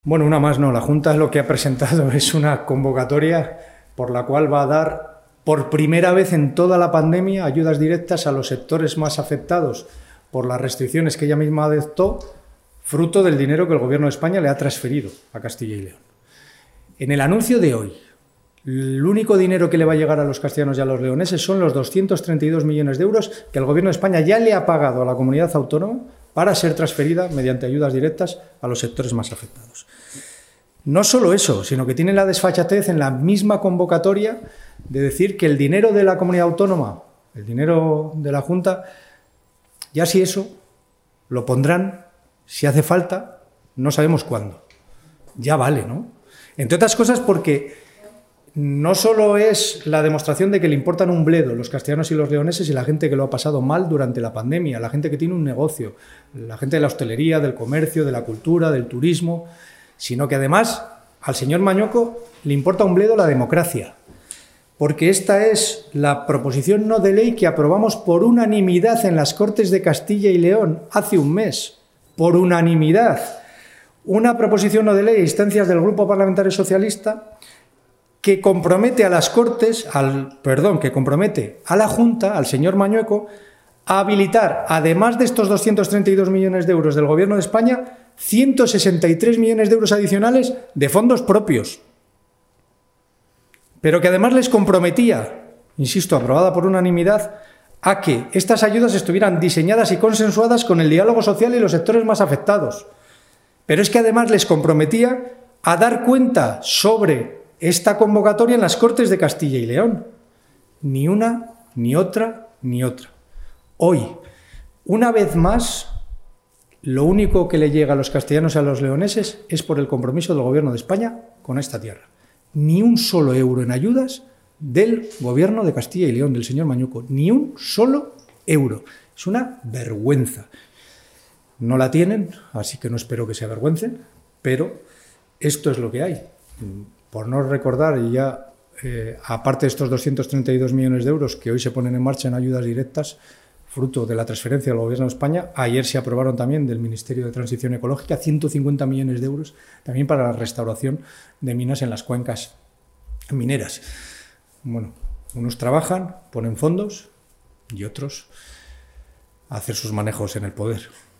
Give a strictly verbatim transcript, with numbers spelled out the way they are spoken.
Bueno, una más no. La Junta lo que ha presentado es una convocatoria por la cual va a dar por primera vez en toda la pandemia ayudas directas a los sectores más afectados por las restricciones que ella misma adoptó, fruto del dinero que el Gobierno de España le ha transferido a Castilla y León. En el anuncio de hoy, el único dinero que le va a llegar a los castellanos y a los leoneses son los doscientos treinta y dos millones de euros que el Gobierno de España ya le ha pagado a la comunidad autónoma para ser transferida mediante ayudas directas a los sectores más afectados. No solo eso, sino que tiene la desfachatez en la misma convocatoria de decir que el dinero de la comunidad autónoma, el dinero de la Junta, ya si eso lo pondrán, si hace falta, no sabemos cuándo. Ya vale, ¿no? Entre otras cosas porque no solo es la demostración de que le importan un bledo los castellanos y los leoneses y la gente que lo ha pasado mal durante la pandemia, la gente que tiene un negocio, la gente de la hostelería, del comercio, de la cultura, del turismo, sino que además al señor Mañueco le importa un bledo la democracia, porque esta es la proposición no de ley que aprobamos por unanimidad en las Cortes de Castilla y León hace un mes, por unanimidad. Una proposición no de ley a instancias del Grupo Parlamentario Socialista que compromete a las Cortes, al, perdón, que compromete a la Junta, al señor Mañueco, a habilitar, además de estos doscientos treinta y dos millones de euros del Gobierno de España, ciento sesenta y tres millones de euros adicionales de fondos propios. Pero que además les comprometía, insisto, aprobada por unanimidad, a que estas ayudas estuvieran diseñadas y consensuadas con el diálogo social y los sectores más afectados. Pero es que además les comprometía a dar cuenta sobre esta convocatoria en las Cortes de Castilla y León. Ni una, ni otra, ni otra. Hoy, una vez más, lo único que le llega a los castellanos y a los leoneses es por el compromiso del Gobierno de España con esta tierra. Ni un solo euro en ayudas del Gobierno de Castilla y León, del señor Mañueco. Ni un solo euro. Es una vergüenza. No la tienen, así que no espero que se avergüencen, pero esto es lo que hay. Por no recordar, y ya eh, aparte de estos doscientos treinta y dos millones de euros que hoy se ponen en marcha en ayudas directas, fruto de la transferencia del Gobierno de España, ayer se aprobaron también del Ministerio de Transición Ecológica ciento cincuenta millones de euros también para la restauración de minas en las cuencas mineras. Bueno, unos trabajan, ponen fondos y otros a hacer sus manejos en el poder.